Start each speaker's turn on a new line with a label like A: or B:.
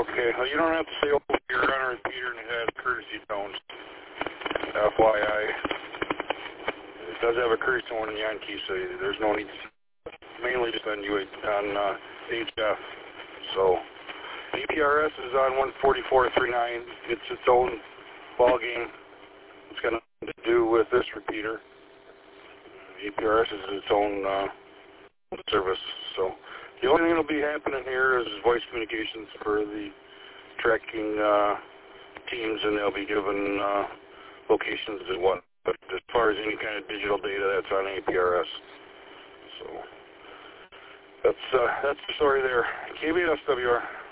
A: Okay, well, you don't have to say over your runner repeater and it has courtesy tones. FYI. It does have a courtesy tone in Yankee, so there's no need to, mainly just on HF. So, APRS is on 144.39. It's its own ball game. It's got nothing to do with this repeater. APRS is its own service. So, the only thing that will be happening here is voice communications for the tracking teams, and they'll be given locations and what. But as far as any kind of digital data, that's on APRS. So that's the story there. KBSWR.